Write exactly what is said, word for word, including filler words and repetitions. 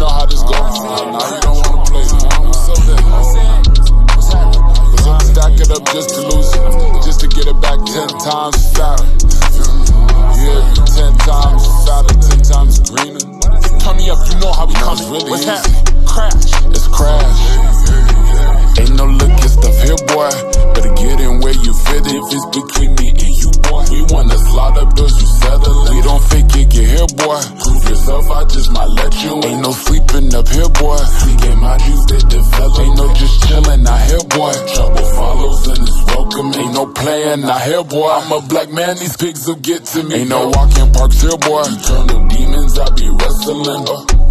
know how this goes. Now you don't wanna play. What's up there? Cause I'ma stack it up just to lose it, just to get it back ten times fatter. Yeah, ten times fatter, ten times greener. Turn me up, you know how we come. Really What's happening? Crash. It's crash. Ain't no looking stuff here, boy. Better get in where you fit. If it's between me and you, boy, we wanna slide up doors, you settle it. We don't fake it, get here, boy. Prove yourself, I just might let you in. Ain't no sleeping up here, boy. We game my juice, they develop. Ain't no just chilling out here, boy. Trouble follows and it's welcome. Ain't no playing out here, boy. I'm a black man, these pigs will get to me. Ain't no walking parks here, boy. Eternal demons, I be wrestling.